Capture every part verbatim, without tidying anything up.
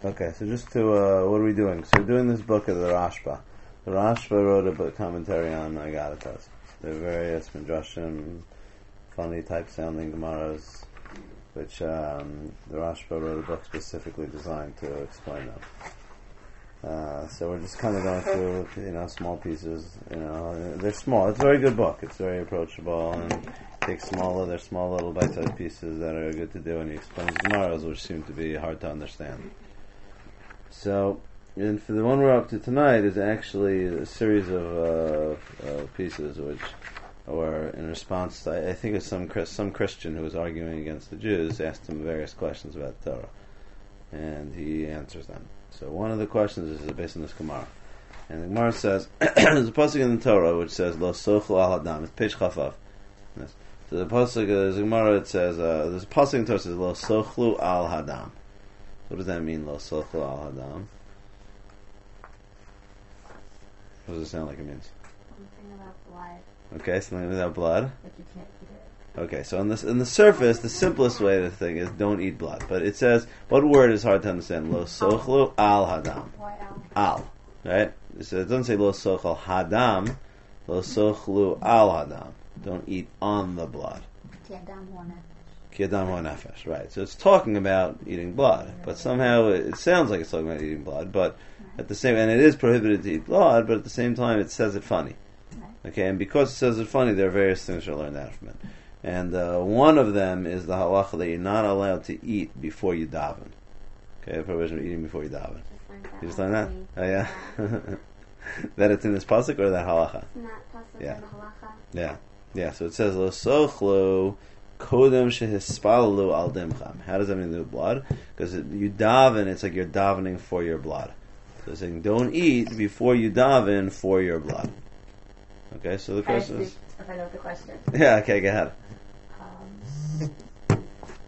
Okay, so just to, uh, what are we doing? So we're doing this book of the Rashba. The Rashba wrote a book commentary on Agaritas. There are various midrashim, funny type sounding Gemaras, which um, the Rashba wrote a book specifically designed to explain them. Uh, so we're just kind of going through, you know, small pieces. You know, they're small. It's a very good book. It's very approachable and takes smaller. They're small little bite-sized pieces that are good to do, and he explains Gemaras, which seem to be hard to understand. So, and for the one we're up to tonight is actually a series of uh, uh, pieces which were in response to, I think it's some some Christian who was arguing against the Jews, asked him various questions about the Torah, and he answers them. So one of the questions is based on this Gemara, and the Gemara says there's a pasuk in the Torah which says Lo sochlu al hadam. It's page chafaf. Yes. So the pasuk is the Gemara. It says uh, there's a pasuk in the Torah that says Lo sochlu al hadam. What does that mean? Lo sochlu al hadam. What does it sound like it means? Something about blood. Okay, something about blood. Like you can't eat it. Okay, so on this, in the surface, the simplest way to think is don't eat blood. But it says, what word is hard to understand? Lo sochlu al hadam. Why al? Al. Right? So it doesn't say lo sochlu hadam. Lo sochlu al hadam. Don't eat on the blood. Ki adam hu nefesh. Ki adam hu nefesh. Right. So it's talking about eating blood. But somehow it, it sounds like it's talking about eating blood. But at the same, and it is prohibited to eat blood, but at the same time it says it funny. Okay, and because it says it funny, there are various things to learn out from it. And uh, one of them is the halacha that you're not allowed to eat before you daven. Okay, the prohibition of eating before you daven. You just learned that? Oh yeah? That it's in this pasuk or that halacha? It's not pasuk Yeah. in the halacha. Yeah. Yeah, so it says, Lo sochlu kodem shehispalalu al dimcham. How does that mean to do with blood? Because you daven, it's like you're davening for your blood. So it's saying, don't eat before you daven for your blood. Okay, so the question is... If I know the question. Yeah, okay, go ahead. Um,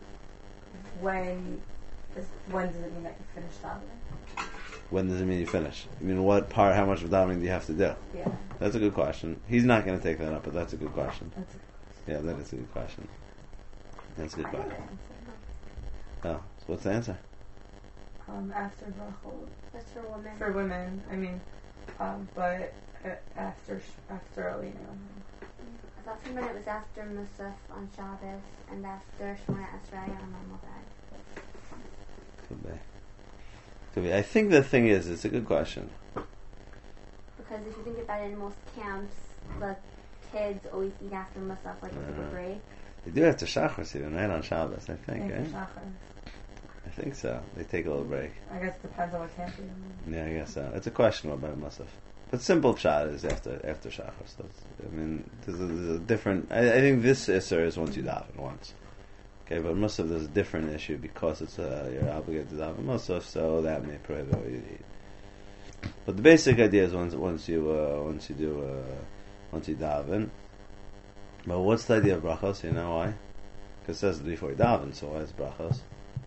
when is, when does it mean that you finish davening? When does it mean you finish? I mean, what part, how much of davening do you have to do? Yeah. That's a good question. He's not going to take that up, but that's a good question. That's a, Yeah, that is a good question. That's a good I know the question. answer. Oh, so what's the answer? um, after brachot That's for women. for women. I mean, um, but uh, after after Alina. I thought for a minute it was after Musaf on Shabbos and after Shemona Esrei on Moed. Could be. Could be. I think the thing is, it's a good question. Because if you think about it, in most camps, the kids always eat after Musaf, like a Uh-huh. break. They do have to Shacharis even, right, on Shabbos, I think, Maybe eh? Shachar. I think so. They take a little break. I guess it depends on what camp you're in. Yeah, I guess so. It's a question about Musaf. But simple pshat is after after Shachar. So it's, I mean, there's a, there's a different... I, I think this Isser is once you daven, once. Okay, but Musaf there's a different issue because it's uh, you're obligated to daven Musaf, so that may prohibit what you eat. But the basic idea is once once you uh, once you do uh, once you daven. But what's the idea of brachos? You know why? Because it says before you daven, so why is brachos?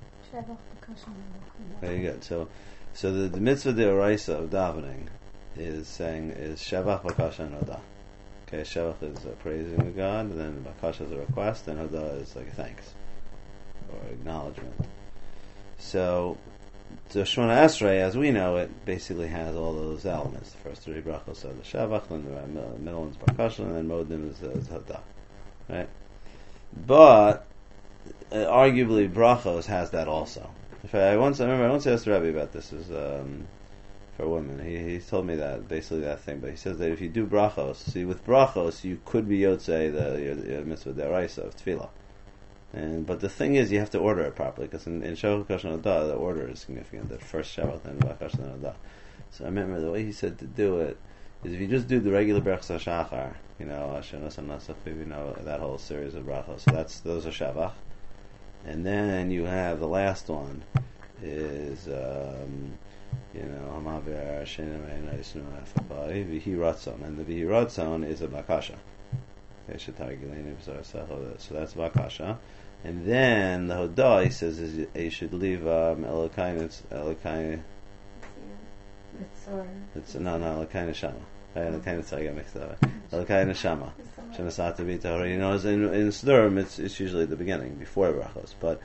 Very good. So, so the, the mitzvah deoraisa of davening is saying is shavach, bakasha, and hoda. Okay, shavach is uh, praising God, and then bakasha is a request, and hoda is like a thanks or acknowledgement. So, the Shemona Esrei, as we know it, basically has all those elements. The first three brachos are the shavach, then the middle one's bakasha, and then modim is, uh, is hoda. Right? But uh, arguably, brachos has that also. In fact, I once I remember I once asked Rabbi about this. Is um, for women. He he told me that basically that thing. But he says that if you do brachos, see with brachos you could be yotzei the your, your mitzvah deraisa of tefillah. And but the thing is, you have to order it properly because in in Shavach Bakasha Hoda the order is significant. The first Shavach, then Bakasha, then Hoda. So I remember the way he said to do it is if you just do the regular brachos hashachar, you know, Hashanah Nasach, you know that whole series of brachos. So that's those are Shavach. And then you have the last one is, um, you know, Hamavir Shenem Einaisnu Afabai Vihi Ratzon, and the Vihi Ratzon is a Bakasha. Okay, so that's Bakasha. And then the Hodah, he says, is you should leave um, Elokain, it's Elokain, It's or it's no, no, Elokain Shama. Elokain, I got mixed up. Elokain Shama. You know, in in Sdurim, it's it's usually at the beginning before brachos, but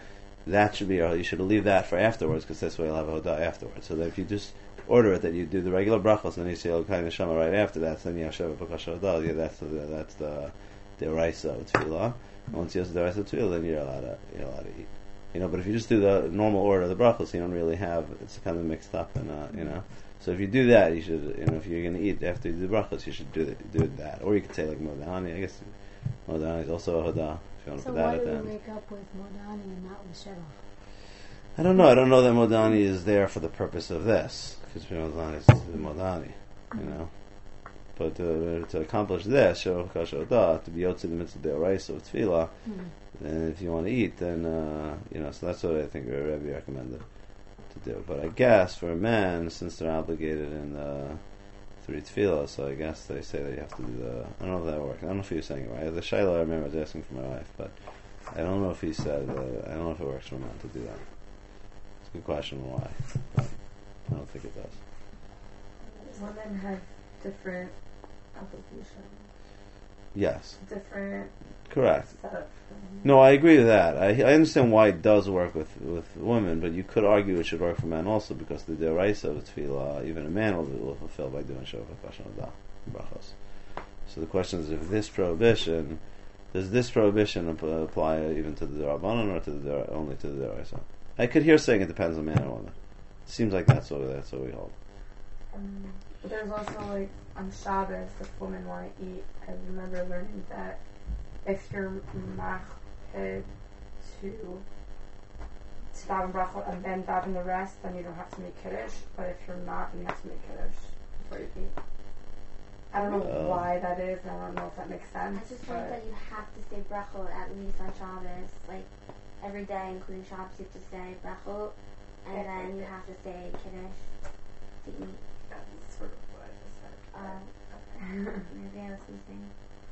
that should be, you should leave that for afterwards, because that's why you'll have a hodah afterwards. So that if you just order it that you do the regular brachos and then you say Elokai Neshama right after that, so then you have Sheva B'Kasha Hodah. Yeah, that's the that's the the Oraisa of Tefillah. And once you have the Oraisa of Tefillah, then you're allowed to you're allowed to eat. You know, but if you just do the normal order of the brachos, you don't really have, it's kind of mixed up, and uh, you know. So if you do that, you should, you know, if you're going to eat after you do the brachos, you should do it, do that. Or you could say like Modani. I guess Modani is also a hodah. If you want to So put that why at do the we end. wake up with Modani and not with Shevach? I don't know. I don't know that Modani is there for the purpose of this, because Modani is Modani, you know. But uh, to accomplish this, Sheva B'Kasha Hodah, to be Yotze the mitzvah de'oraisa of Tefillah, Mm-hmm. and if you want to eat, then uh, you know. So that's what I think Rebbe recommended to do. But I guess for a man, since they're obligated in the three tefillah, so I guess they say that you have to do the. I don't know if that works. I don't know if he was saying it right. The shayla I remember I was asking for my wife, but I don't know if he said. Uh, I don't know if it works for a man to do that. It's a good question. Why? But I don't think it does. Women have different applications, Yes, different correct. setup. No, I agree with that. I, I understand why it does work with, with women, but you could argue it should work for men also, because the deraisa of tefillah, even a man will, will fulfill by doing Sheva B'Kasha Hodah, brachos. So the question is, if this prohibition, does this prohibition ap- apply even to the derabanan or to the der- only to the deraisa? I could hear saying it depends on man and woman. It seems like that's what that's what we hold. Um, but there's also like on Shabbos, if women want to eat, I remember learning that if you're machped to to daven brachot and then daven the rest, then you don't have to make kiddush. But if you're not, then you have to make kiddush before you eat. I don't know Oh. why that is, and I don't know if that makes sense. I just but think that you have to say brachot at least on Shabbos, like every day, including Shabbos, you have to say brachot, and then you have to say kiddush to eat. that's sort of what I just said. Uh, maybe I was missing.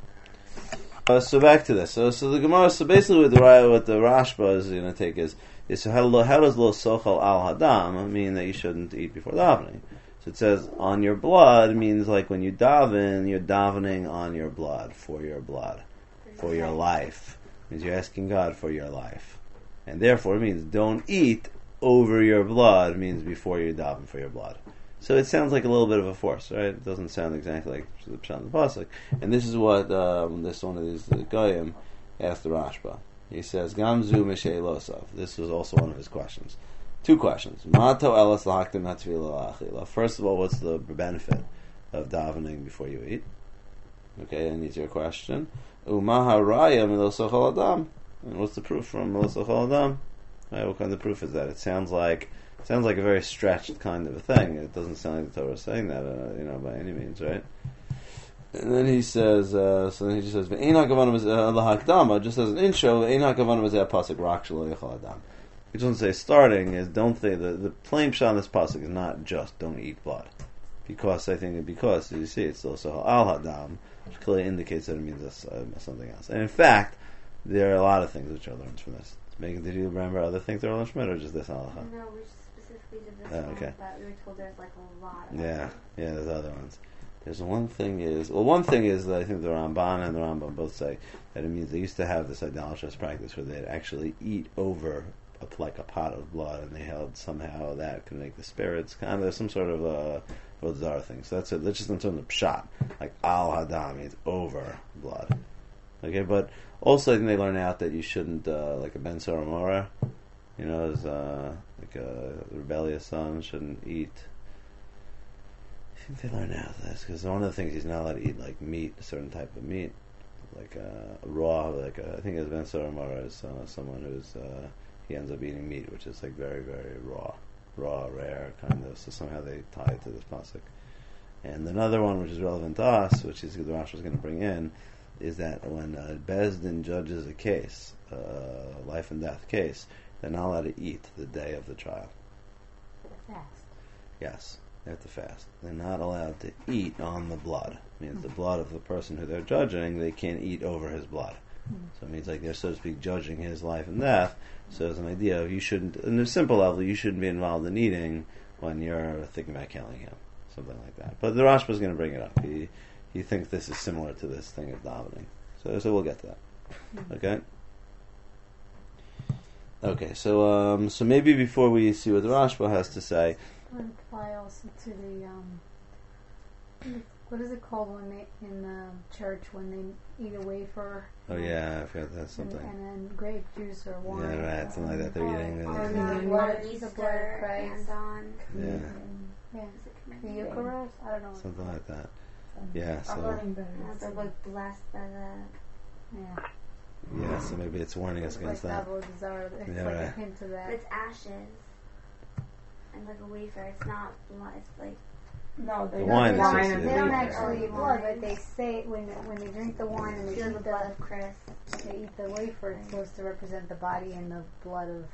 Uh, so back to this. So, so the Gemara. So basically, what the Ra- what the Rashba is going to take is is so how, how does lo sochal al hadam mean that you shouldn't eat before davening? So it says on your blood means like when you daven, you're davening on your blood, for your blood, for your life. It means you're asking God for your life, and therefore it means don't eat over your blood. Means before you daven for your blood. So it sounds like a little bit of a force, right? It doesn't sound exactly like the Pshat and the Pasuk. And this is what um, this one of these the Goyim asked the Rashba. He says, "Gamzu Mishei Losav." This was also one of his questions. Two questions. Mato elas lahaktim hatfila la'achila. First of all, what's the benefit of davening before you eat? Okay, and it's your question. Umaha raya milosochal adam. And what's the proof from milosochal adam? Right, what kind of proof is that? It sounds like sounds like a very stretched kind of a thing. It doesn't sound like the Torah is saying that, uh, you know, by any means, right? And then he says, uh, so then he just says, "Ve'ein hakavana b'zeh lahakdama," just as an intro. "Ve'ein hakavana b'zeh pasuk rak shelo yachal adam." He doesn't say starting is don't think the the plain pshat on this pasuk is not just don't eat blood, because I think because you see it's also al hadam, which clearly indicates that it means uh, something else. And in fact, there are a lot of things which are learned from this. Megan, did you remember other things that are learned from it, or just this halacha? No, we specifically did this Oh, one, okay. but we were told there's like a lot of Yeah, them. yeah. There's other ones. There's one thing is well, one thing is that I think the Ramban and the Rambam both say that it means they used to have this idolatrous practice where they'd actually eat over a, like a pot of blood, and they held somehow that could make the spirits kind of there's some sort of uh, Vodazara thing. So that's it. That's just in terms of pshat, like al hadam means over blood. Okay, but also I think they learn out that you shouldn't uh, like a ben Saramora, you know, as uh, like a rebellious son shouldn't eat. I think they learn out this because one of the things he's not allowed to eat like meat, a certain type of meat, like uh, raw. Like uh, I think as ben Saramora is uh, someone who's uh, he ends up eating meat, which is like very very raw, raw, rare kind of. So somehow they tie it to this pasuk. And another one which is relevant to us, which is the Rashi is going to bring in, is that when uh, Bezdin judges a case, a uh, life and death case, they're not allowed to eat the day of the trial. Fast. Yes, they have to fast. They're not allowed to eat on the blood. It means the blood of the person who they're judging, they can't eat over his blood. Mm-hmm. So it means like they're, so to speak, judging his life and death. So there's an idea of you shouldn't, on a simple level, you shouldn't be involved in eating when you're thinking about killing him. Something like that. But the Rashba is going to bring it up. He he thinks this is similar to this thing of davening. So so we'll get to that. Okay. Okay, so um, so maybe before we see what the Rashba has to say, would apply also to the um, what is it called when they in the church when they eat a wafer? oh yeah, I forgot that's and, something. and then grape juice or wine. Yeah, right, something like that. They're Oh, eating. or Uh, the Mhm. blood of The blood of Easter Christ. and on. yeah, Yeah, Is it the communion? Eucharist. I don't know. something like that. Yeah, I'm so learning better. Uh, They're like blessed by the. Yeah, yeah, so maybe it's warning us like against that. Avodah It's Yeah, like a right. hint of But that. it's ashes. And like a wafer. It's not blood. It's like. No, they The got wine is wine just and the They don't Yeah. actually eat blood, but they say when when they drink the wine and they Feel the eat blood the of Christ. they eat the wafer, it's supposed to represent the body and the blood of.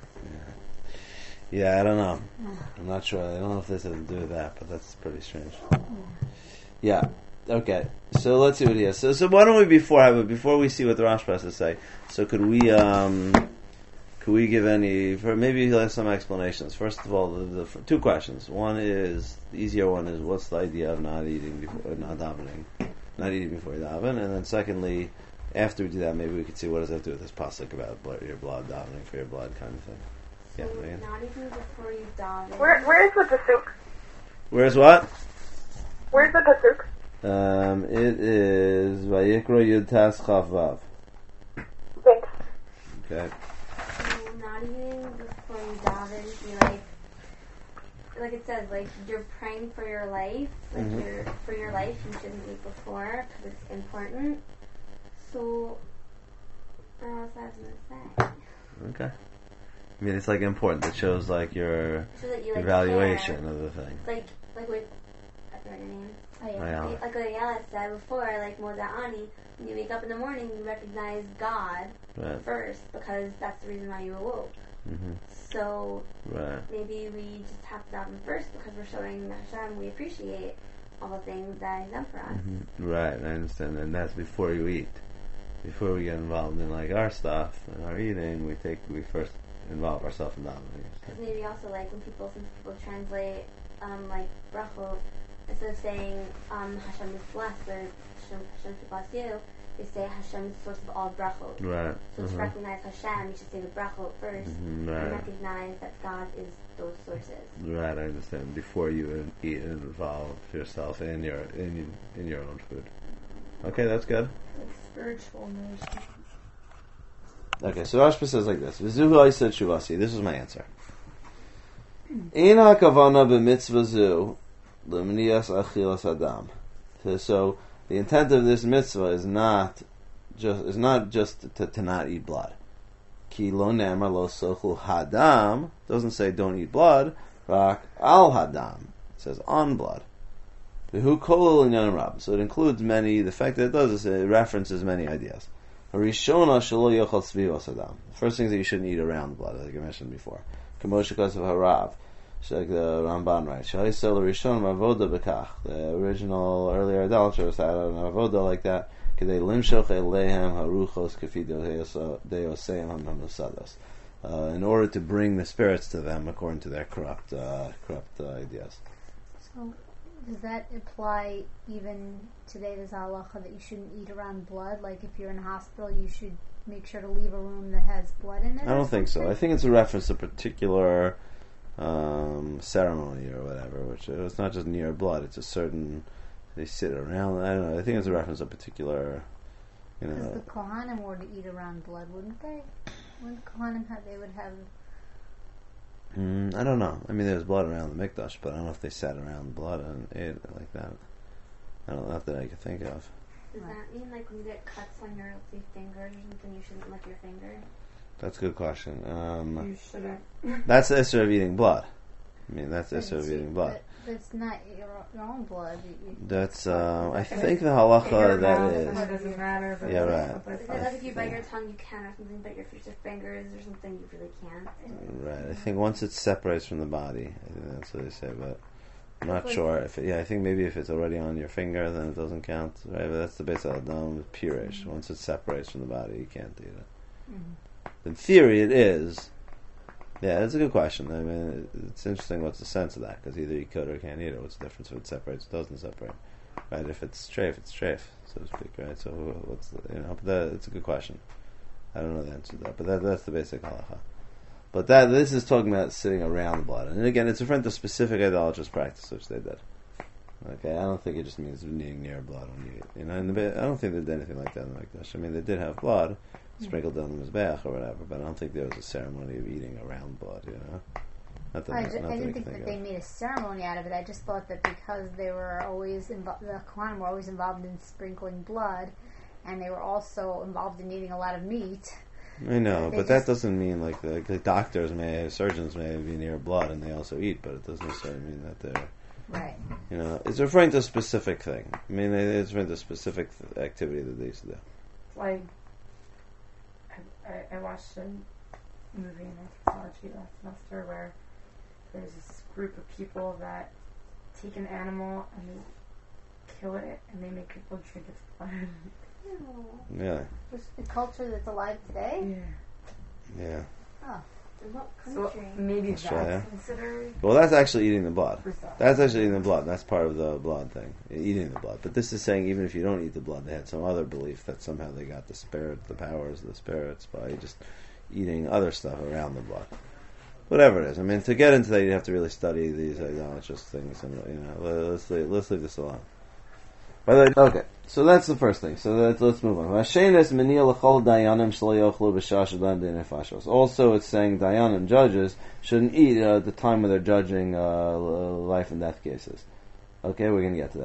Yeah, I don't know. I'm not sure. I don't know if this has to do with that, but that's pretty strange. Yeah. Okay. So let's see what he has. So, so why don't we before have it before we see what the Rashba has to say? So could we um, could we give any? For maybe he'll have some explanations. First of all, the, the f- two questions. One is the easier one is what's the idea of not eating before not davening, not eating before you daven, and then secondly, after we do that, maybe we could see what does that do with this pasuk about blood, your blood davening for your blood kind of thing. So Yeah, Megan? not even before you daven. Where where's the pasuk? Where's what? Where's the pasuk? Um, it is Vayikra Yud Tas Chav Vav. Thanks. Okay. So not even before you daven. Be like, like it says, like you're praying for your life. Like Mhm. you're for your life, you shouldn't eat before because it's important. So, I don't know what I was gonna say. Okay. I mean, it's like important. It shows like your So that you like evaluation care. of the thing. Like, like with I forgot your name. Oh, yeah. Ayala. Like what Ayala said before, like Moda'ani, when you wake up in the morning, you recognize God Right. first because that's the reason why you awoke. hmm So Right. maybe we just have to daven first because we're showing Hashem we appreciate all the things that He's done for us. hmm Right. I understand. And that's before you eat. Before we get involved in like our stuff and our eating, we take we first involve ourselves in davening. Because maybe also like when people, some people translate um, like brachot, instead of saying um, Hashem is blessed or Hashem, Hashem should bless you, they say Hashem is the source of all brachot. Right. So to Mhm. recognize Hashem, you should say the brachot first Mhm, and Right. recognize that God is those sources. Right. I understand. Before you in- eat and involve yourself in your in in your own food. Okay, that's good. Like spiritual nourishment. Okay, so Rashba says like this. V'zuhu I said shuvasi. This is my answer. Ein hakavana b'mitzvah zu l'mniyas achilas adam. So, so the intent of this mitzvah is not just is not just to, to not eat blood. Ki lo nemar lo sochul hadam doesn't say don't eat blood. Rak al hadam it says on blood. V'hu kol inyan rab. So it includes many. The fact that it does is it references many ideas. Harishona shelo yochal tzvivos adam. The first thing is that you shouldn't eat around blood, like I mentioned before. Kamosha of harav. Like the Ramban writes, Shalisel Rishon Avoda Bekach. The original earlier idolaters had an avoda like that. Kedei limshoch elehem haruchos kefi deoseim hamusados. In order to bring the spirits to them according to their corrupt, uh, corrupt uh, ideas. So, does that apply even today? There's halacha that you shouldn't eat around blood. Like if you're in a hospital, you should make sure to leave a room that has blood in it. I or don't think so. something? I think it's a reference to a particular um, ceremony or whatever, which uh, it's not just near blood. It's a certain. They sit around. I don't know. I think it's a reference to a particular. You Because know. the Kohanim were to eat around blood, wouldn't they? Wouldn't the Kohanim have? They would have. Mm, I don't know. I mean, there's blood around the mikdash, but I don't know if they sat around blood and ate it like that. I don't know. Not that I can think of. Does that mean like when you get cuts on your let's say, fingers or something, you shouldn't lick your finger? That's a good question. Um, You shouldn't. that's the issue of eating blood. I mean, that's the issue of See, eating blood. But that's not your, your own blood. You, you, That's. Um, I Okay. think the Your halacha that mouth, is. It doesn't matter. But Yeah, right. but Is it's it like if you bite yeah. your tongue, you can, or something, bite your your fingers or something, you really can't? Right. I think once it separates from the body, I think that's what they say. But I'm not Like- sure. If it, yeah, I think maybe if it's already on your finger, then it doesn't count. Right. But that's the base of Adam purish. Once it separates from the body, you can't eat it. Mhm. In theory, it is. Yeah, that's a good question. I mean, it, it's interesting. What's the sense of that? Because either you could or can't eat it. What's the difference if it separates or doesn't separate? Right? If it's strafe, it's strafe, so to speak. Right? So what's the, you know? But that, it's a good question. I don't know the answer to that, but that, that's the basic halacha. But that this is talking about sitting around blood, and again, it's referring to specific idolatrous practice which they did. Okay, I don't think it just means being near blood when you eat. You know, and the, I don't think they did anything like that in the Mikdash. I mean, they did have blood sprinkled on the mizbeach or whatever, but I don't think there was a ceremony of eating around blood. You know, not that, I, not ju- that I we didn't can think that of. they made a ceremony out of it. I just thought that because they were always involved, the Kohanim were always involved in sprinkling blood, and they were also involved in eating a lot of meat. I know, They but that just- doesn't mean like the, the doctors may, surgeons may be near blood and they also eat, but it doesn't necessarily mean that they're, Right. you know, it's referring to a specific thing. I mean, it's referring to a specific th- activity that they used to do. It's like I, I, I watched a movie in anthropology last semester where there's this group of people that take an animal and they kill it and they make people drink its blood. Yeah, This is the culture that's alive today. Yeah. yeah. Oh, In what So country? maybe Australia. that's considered Well, that's actually eating the blood. Brazil. That's actually eating the blood. That's part of the blood thing, eating the blood. But this is saying even if you don't eat the blood, they had some other belief that somehow they got the spirit, the powers of the spirits by just eating other stuff around the blood. Whatever it is. I mean, to get into that, you have to really study these idolatrous things, and you know, let's leave, let's leave this alone. By the way, okay, so that's the first thing. So let's, let's move on. Also, it's saying dayanim, judges, shouldn't eat uh, at the time when they're judging uh, life and death cases. Okay, we're going to get to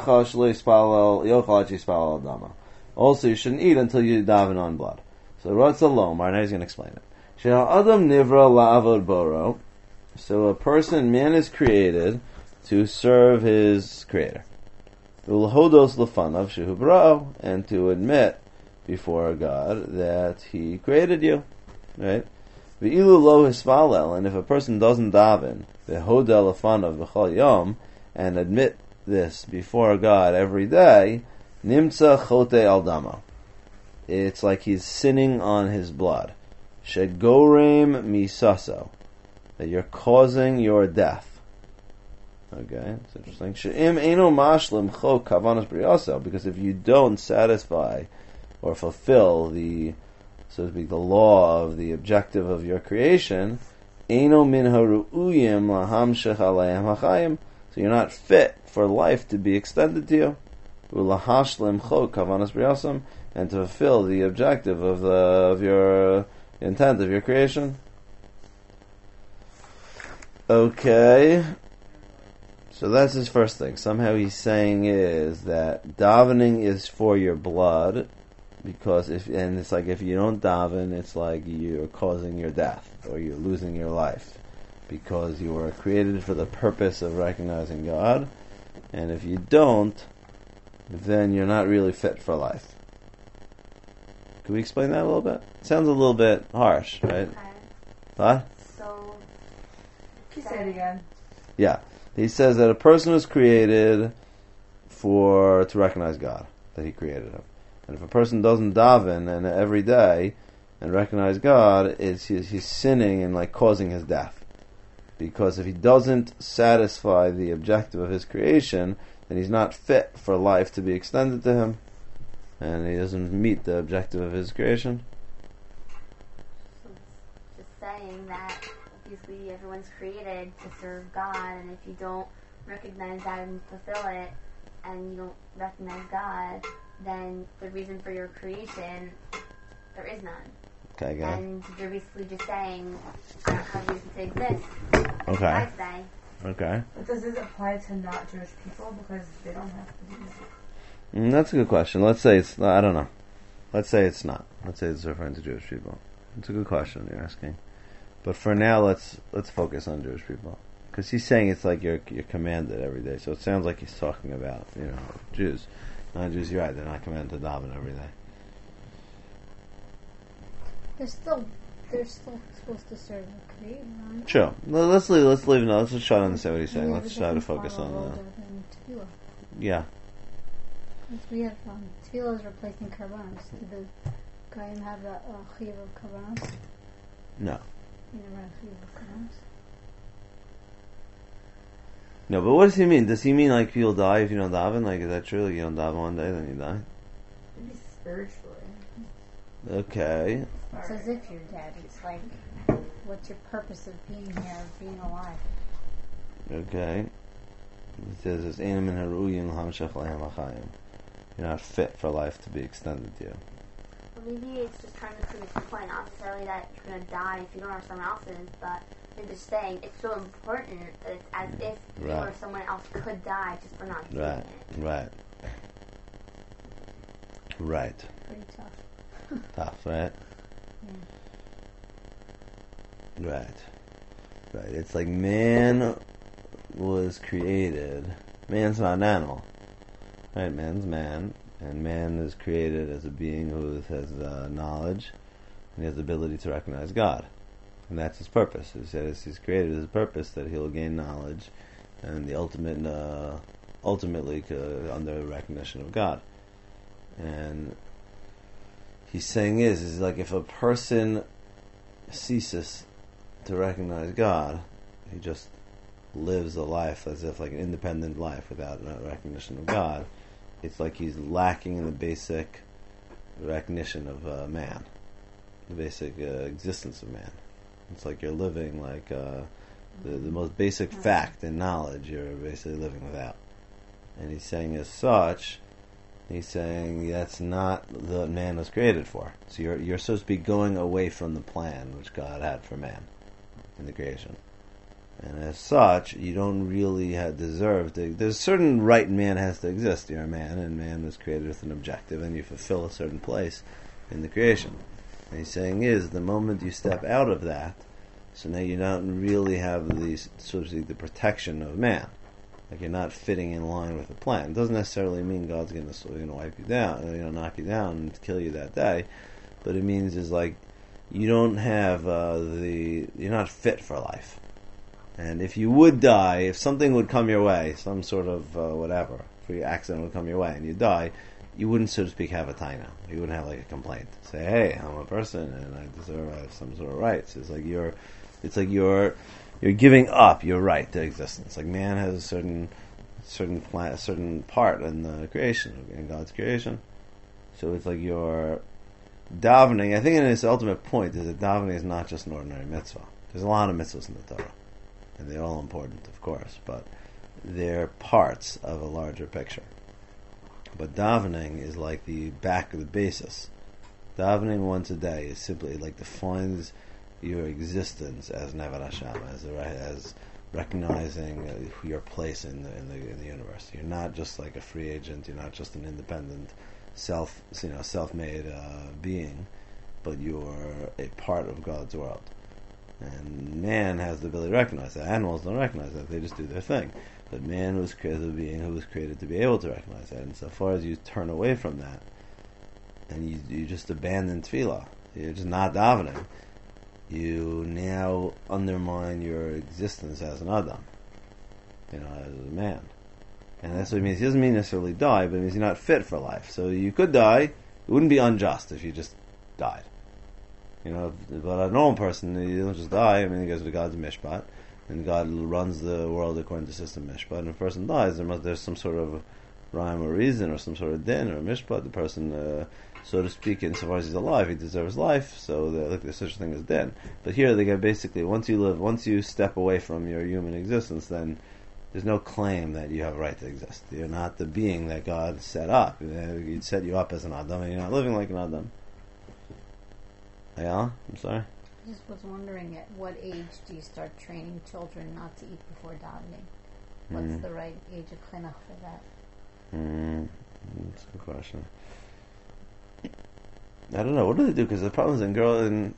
that. Also, you shouldn't eat until you daven on blood. So, Ratz alone, right now he's going to explain it. Adam nivra la'avod boro. So, a person, man is created to serve his creator. Ulhodos lefanav shehu bra'o, and to admit before God that He created you, right? Ve'ilu lo hispalel, and if a person doesn't daven ve'hodel lefanav b'chol yom, and admit this before God every day, nimtza chote al damo. It's like he's sinning on his blood. Shegorem misaso, that you're causing your death. Okay, it's interesting. She'im eno mashlim chok kavanas briyaso, because if you don't satisfy or fulfill the, so to speak, the law of the objective of your creation, eno min haru'uyim lahamshech alayim hachayim, so you're not fit for life to be extended to you. Ulahashlim chok kavanas briyasam, and to fulfill the objective of the of your intent of your creation. Okay. So that's his first thing. Somehow he's saying is that davening is for your blood, because if and it's like if you don't daven, it's like you're causing your death or you're losing your life, because you were created for the purpose of recognizing God, and if you don't, then you're not really fit for life. Can we explain that a little bit? It sounds a little bit harsh, right? Okay. What? So, Can you say it again? Yeah. He says that a person was created for to recognize God, that He created him. And if a person doesn't daven and every day and recognize God, it's he's, he's sinning and like causing his death. Because if he doesn't satisfy the objective of his creation, then he's not fit for life to be extended to him, and he doesn't meet the objective of his creation. so it's just saying that obviously everyone's created to serve God, and if you don't recognize that and fulfill it, and you don't recognize God, then the reason for your creation, there is none. Okay, go ahead. And you're basically just saying, I don't have reason to exist. Okay. I say. Okay. But does this apply to not Jewish people because they don't have to do that? Mm, that's a good question. Let's say it's, I don't know. Let's say it's not. Let's say it's referring to Jewish people. It's a good question you're asking. But for now, let's let's focus on Jewish people, because he's saying it's like you're you're commanded every day. So it sounds like he's talking about you know Jews. Non-Jews, you're right. They're not commanded to daven every day. they're still they're still supposed to serve the Creator, aren't Sure. Well, let's leave. Let's leave. No, let's just try to understand what he's they? saying. We have Let's a try to different focus form of on order that. than Tefillah. Yeah. Because we have um, Tefillah is replacing karbanos. Do the Goyim have a uh, chiyuv of karbanos? No. You never have chiyuv of karbanos. No, but what does he mean? Does he mean like you'll die if you don't daven? Like, is that true? Like you don't daven one day, then you die? Maybe spiritually. Okay. It's as if you're dead. It's like what's your purpose of being here, of being alive? Okay. It says it's Einam Haruyin L'hamshach Lehem Achayim. You're not fit for life to be extended to you. Well, maybe it's just trying to prove its point, not necessarily that you're going to die if you don't know someone else is, but they're just saying it's so important that it's as if you Right. or someone else could die just for not doing Right, it. right. Right. Pretty tough. Tough, right? Yeah. Right. Right. It's like man was created. Man's not an animal. Right? Man's man. And man is created as a being who has uh, knowledge and he has the ability to recognize God. And that's his purpose. He says he's created his purpose that he'll gain knowledge and the ultimate, uh, ultimately uh, under recognition of God. And he's saying is, is like if a person ceases to recognize God, he just lives a life as if like an independent life without recognition of God. It's like he's lacking in the basic recognition of uh, man, the basic uh, existence of man. It's like you're living like uh, the, the most basic fact and knowledge you're basically living without. And he's saying as such, he's saying that's not the man was created for. So you're you're supposed to be going away from the plan which God had for man in the creation. And as such, you don't really have deserve to. There's a certain right man has to exist. You're a man, and man was created with an objective, and you fulfill a certain place in the creation. And he's saying is the moment you step out of that, so now you don't really have the so to speak the protection of man. Like you're not fitting in line with the plan. It doesn't necessarily mean God's going to you know wipe you down, you know, knock you down and kill you that day. But it means is like you don't have uh, the you're not fit for life. And if you would die, if something would come your way, some sort of uh, whatever, free accident would come your way, and you die, you wouldn't, so to speak, have a taina. You wouldn't have like a complaint. Say, hey, I'm a person and I deserve I have some sort of rights. It's like you're, it's like you're, you're giving up your right to existence. Like man has a certain, certain plan, a certain part in the creation, in God's creation. So it's like you're davening. I think in its ultimate point is that davening is not just an ordinary mitzvah. There's a lot of mitzvahs in the Torah. And they're all important, of course, but they're parts of a larger picture. But davening is like the back of the basis. Davening once a day is simply like defines your existence as Nevad Hashem, as as recognizing uh, your place in the, in the in the universe. You're not just like a free agent. You're not just an independent, self you know self-made uh, being, but you're a part of God's world. And man has the ability to recognize that. Animals don't recognize that. They just do their thing. But man was created as a being who was created to be able to recognize that. And so far as you turn away from that, and you you just abandon tefillah, you're just not davening, you now undermine your existence as an Adam, you know, as a man. And that's what it means. It doesn't mean necessarily die, but it means you're not fit for life. So you could die. It wouldn't be unjust if you just died. You know, but a normal person, you don't just die. I mean, he goes to God's mishpat, and God runs the world according to system mishpat. And if a person dies, there must there's some sort of rhyme or reason, or some sort of din or mishpat. The person, uh, so to speak, insofar as he's alive, he deserves life. So the, like, there's such a thing as din. But here, they get basically once you live, once you step away from your human existence, then there's no claim that you have a right to exist. You're not the being that God set up. He'd set you up as an Adam, and you're not living like an Adam. Yeah, I'm sorry. I just was wondering, at what age do you start training children not to eat before davening? What's Mm. the right age of chinuch for that? Mm, that's a good question. I don't know. What do they do? Because the problem is in girl in,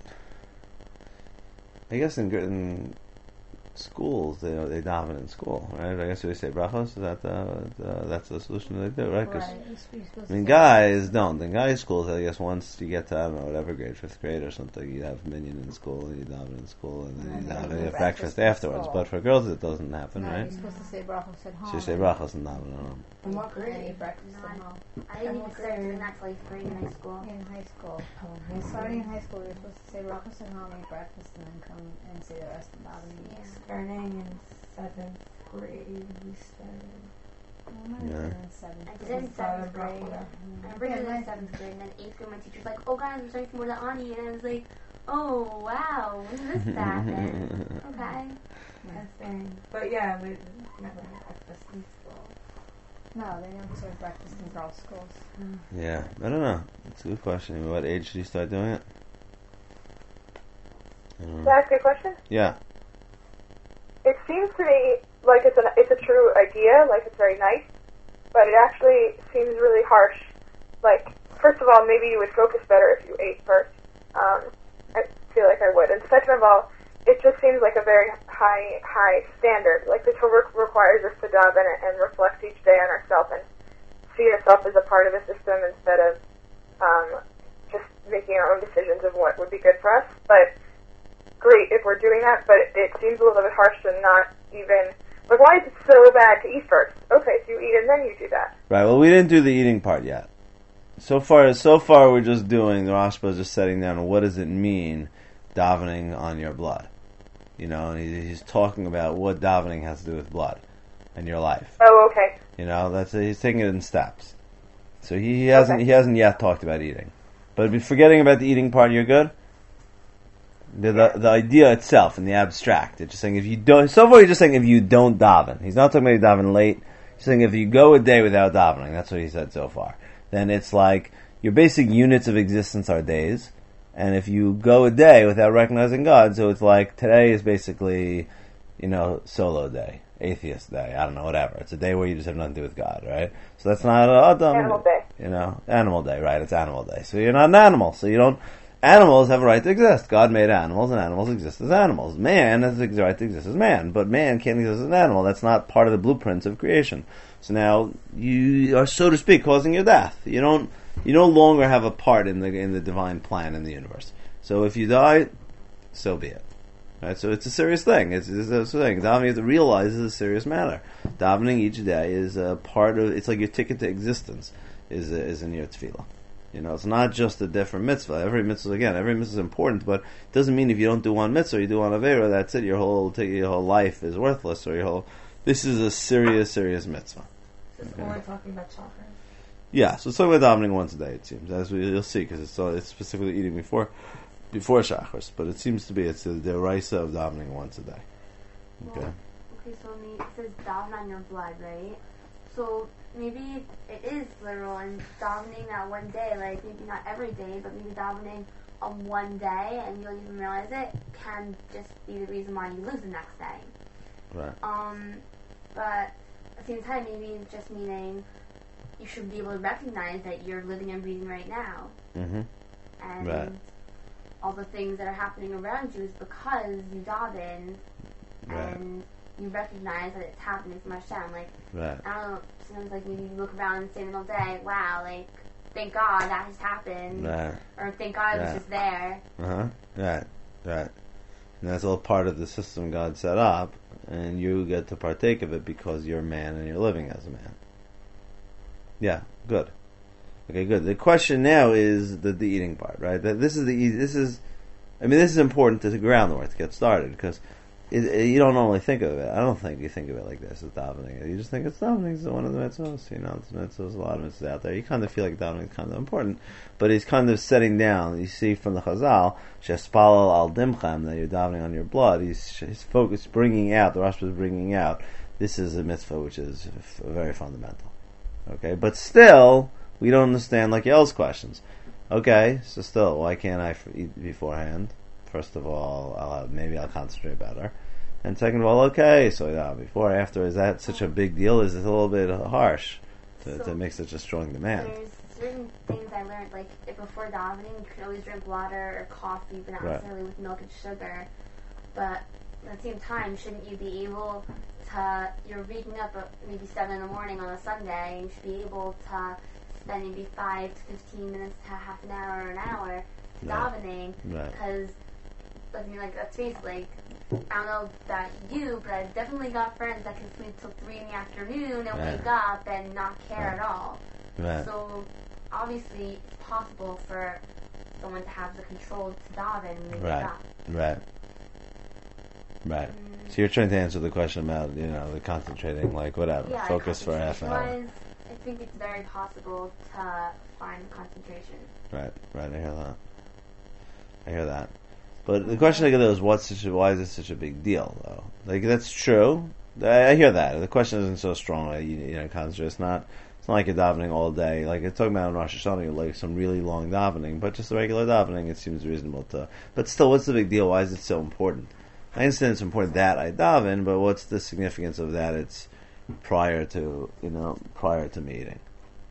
I guess in, gr- in schools they they daven in school, right? I guess they say brachos. Is that the, the that's the solution that they do, right? 'Cause, Right. You're supposed I mean, to say- guys don't. In guys' schools, I guess once you get to, I don't know, whatever grade, fifth grade or something, you have minyan in school, and you daven in school, and then And you then daven, you you have do breakfast breakfast in afterwards. school. But for girls, it doesn't happen, No, right? you're supposed to say brachos at home. So you say brachos and daven at home. In what And grade? eat breakfast at Not- home. I didn't even start doing that till eighth grade in high school. In high school. Oh, in high Starting in school. high school, you're supposed to say brachos at home, eat breakfast, and then come and say the rest of davening. Yeah. Starting in seventh grade, we started. I might Yeah. have been in seventh I did grade. it in seventh grade. Yeah. I remember Yeah, doing it in my- seventh grade, and then eighth grade, my teacher's like, "Oh, guys, we're starting from more than Ani," and I was like, Oh wow, when did this happen? Okay. That's thing. But yeah, we never had breakfast in school. No, they never serve breakfast in girls' schools. Yeah, I don't know. It's a good question. What age did you start doing it? I don't Can know. I ask you a question? Yeah. It seems to me like it's, an, it's a true idea, like it's very nice, but it actually seems really harsh. Like, first of all, maybe you would focus better if you ate first. Um, I feel like I would. And second of all, it just seems like a very high, high standard. Like the Torah requires us to daven and, and reflect each day on ourselves and see ourselves as a part of the system instead of um, just making our own decisions of what would be good for us. But great if we're doing that, but it, it seems a little bit harsh to not even, like, why is it so bad to eat first? Okay, so you eat and then you do that. Right. Well, we didn't do the eating part yet. So far, so far, we're just doing the Rashba is just setting down what does it mean davening on your blood. You know, and he, he's talking about what davening has to do with blood and your life. Oh, okay. You know, that's he's taking it in steps. So he, he hasn't Okay. he hasn't yet talked about eating. But if you're forgetting about the eating part, you're good. The, the the idea itself and the abstract. It's just saying if you don't. So far, he's just saying if you don't daven. He's not talking about you daven late. He's saying if you go a day without davening. That's what he said so far. Then it's like your basic units of existence are days, and if you go a day without recognizing God, so it's like today is basically, you know, solo day, atheist day. I don't know, whatever. It's a day where you just have nothing to do with God, right? So that's not a oh, Animal day. You know, animal day, right? It's animal day. So you're not an animal. So you don't. Animals have a right to exist. God made animals, and animals exist as animals. Man has the right to exist as man, but man can't exist as an animal. That's not part of the blueprints of creation. So now you are, so to speak, causing your death. You don't. You no longer have a part in the in the divine plan in the universe. So if you die, so be it. Right? So it's a serious thing. It's, it's a thing. Davening, you have to realize, is a serious matter. Davening each day is a part of. It's like your ticket to existence. Is is in your tefillah. You know, it's not just a different mitzvah. Every mitzvah, again, every mitzvah is important, but it doesn't mean if you don't do one mitzvah, you do one avera, that's it. Your whole your whole life is worthless, or your whole. This is a serious, serious mitzvah. So it's only talking about chakras. Yeah, so it's talking about davening once a day. It seems, as we, you'll see, because it's it's specifically eating before before shachris, but it seems to be it's the deraisa of davening once a day. Okay. Well, okay, so maybe it says daven on your blood, right? So maybe it is literal and davening that one day, like maybe not every day, but maybe davening on one day and you don't even realize it can just be the reason why you lose the next day. Right. Um, but at the same time, maybe it's just meaning you should be able to recognize that you're living and breathing right now. Mm-hmm. And Right. all the things that are happening around you is because you daven Right. and you recognize that it's happening from Hashem. Like, Right. I don't know, sometimes like maybe you look around and say all day, wow, like, thank God that has happened. Right. Or thank God it was Right. just there. Uh huh. Right. Right. And that's all part of the system God set up, and you get to partake of it because you're a man and you're living as a man. Yeah. Good. Okay. Good. The question now is the, the eating part, right? That this is the e- this is, I mean, this is important to the groundwork to get started because it, it, you don't normally think of it. I don't think you think of it like this as davening. You just think it's davening is one of the mitzvahs. You know, it's mitzvahs, a lot of mitzvahs out there. You kind of feel like davening is kind of important, but he's kind of setting down. You see from the Chazal, shespalal al dimchem, that you're davening on your blood. He's he's focused, bringing out the Rashba is bringing out. This is a mitzvah which is f- very fundamental. Okay, but still we don't understand like Yael's questions. Okay, so still, why can't I f- eat beforehand? First of all, I'll have, maybe I'll concentrate better. And second of all, okay, so yeah, before, after, is that such a big deal? Is it a little bit harsh to, So to make such a strong demand? There's certain things I learned, like if before davening, you can always drink water or coffee, but not Right. necessarily with milk and sugar. But at the same time, shouldn't you be able to, you're waking up at maybe seven in the morning on a Sunday, and you should be able to spend maybe five to fifteen minutes to half an hour or an hour Right. davening, Right. because, I mean, like, let's face it, like, I don't know about you, but I've definitely got friends that can sleep till three in the afternoon and Right. wake up and not care Right. at all. Right. So, obviously, it's possible for someone to have the control to daven and they Right. wake up. Right. Right. Mm, So you're trying to answer the question about, you know, the concentrating, like, whatever, yeah, focus for half an hour. concentration-wise, I think it's very possible to find concentration. Right, right, I hear that. I hear that. But the question I get is, what's such a, why is this such a big deal, though? Like, that's true. I, I hear that. The question isn't so strong. Like, you, you know, concentrate. It's not. It's not like you're davening all day. Like it's talking about in Rosh Hashanah, like some really long davening, but just a regular davening, it seems reasonable to. But still, what's the big deal? Why is it so important? I understand it's important that I daven, but what's the significance of that? It's prior to, you know, prior to me eating.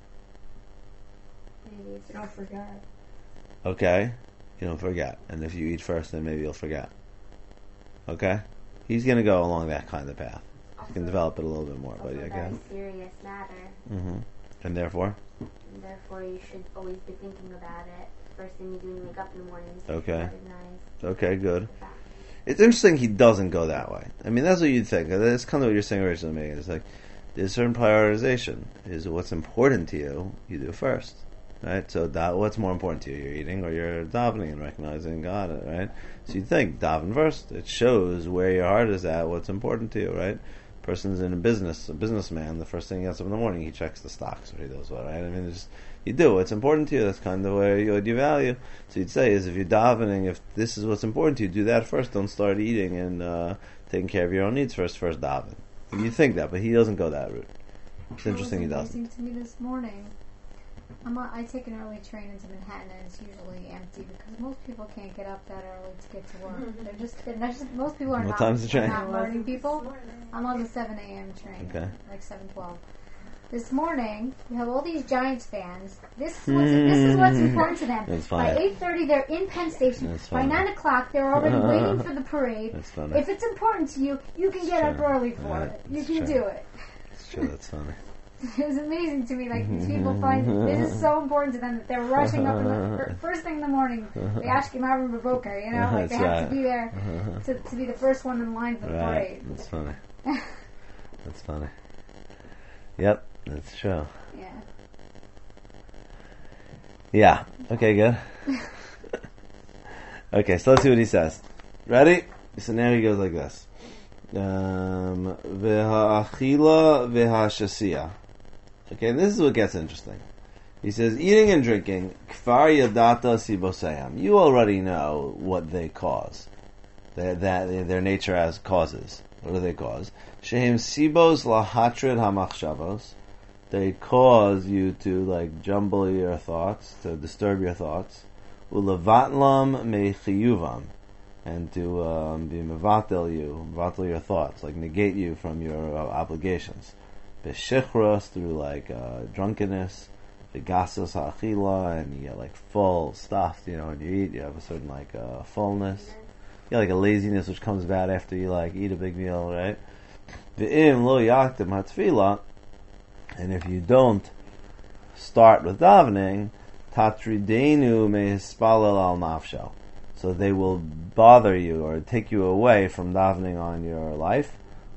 Maybe if you don't forget. Okay, you don't forget, and if you eat first, then maybe you'll forget. Okay, he's going to go along that kind of path. You can develop it a little bit more, It's but also yeah, a okay. very serious matter. Mm-hmm. And therefore, And therefore, you should always be thinking about it. First thing you do when you wake up in the morning is Okay. to recognize okay, good. the fact. It's interesting he doesn't go that way. I mean, that's what you'd think. That's kind of what you're saying originally. It's like there's certain prioritization. Is what's important to you, you do first, right? So that what's more important to you, you're eating or you're davening and recognizing God, right? So you think daven first. It shows where your heart is at, what's important to you, right? Person's in a business, a businessman. The first thing he gets up in the morning, he checks the stocks, or he does what, right? I mean, it's just, you do what's important to you. That's kind of where you, what you value. So you'd say is if you're davening, if this is what's important to you, do that first. Don't start eating and uh, taking care of your own needs first. First daven. You think that, but he doesn't go that route. It's interesting he It was doesn't. amazing to me this morning. I'm a, I take an early train into Manhattan, and it's usually empty because most people can't get up that early to get to work. They're just, they're not just most people are What not, time's the are train? not morning people. I'm on the seven a.m. train, Okay. like seven twelve. This morning, you have all these Giants fans. This is what's, this is what's important to them. That's By funny. eight thirty, they're in Penn Station. That's By funny. nine o'clock, they're already waiting for the parade. That's funny. If it's important to you, you can get up Sure. early for Right. it. You That's can true. do it. It's true. That's funny. It was amazing to me. Like these people find this is so important to them that they're rushing up in the fir- first thing in the morning. The Ashkim Avram Bavoker, you know, like they That's have right. to be there to, to be the first one in line for the Right. parade. That's funny. That's funny. Yep. That's true. Yeah. Yeah. Okay, good. Okay, so let's see what he says. Ready? So now he goes like this. Um, V'ha'achila v'ha'shasiya. Okay, and this is what gets interesting. He says, eating and drinking, kfar yadata sibosayam. You already know what they cause. Their, that, their nature as causes. What do they cause? Shehem sibos lahatrid hamachshavos. They cause you to like jumble your thoughts, to disturb your thoughts. Ulevatlam mechiyuvam, and to um, be mevatel you, mevatel your thoughts, like negate you from your uh, obligations. Beshichros, through like uh, drunkenness. Begasos ha'achila, and you get like full, stuffed. You know, when you eat, you have a certain like uh, fullness. You get like a laziness which comes about after you like eat a big meal, right? Ve'im lo yaktim hatfila. And if you don't start with davening, tatridenu mehispalel al nafsho. So they will bother you or take you away from davening on your life.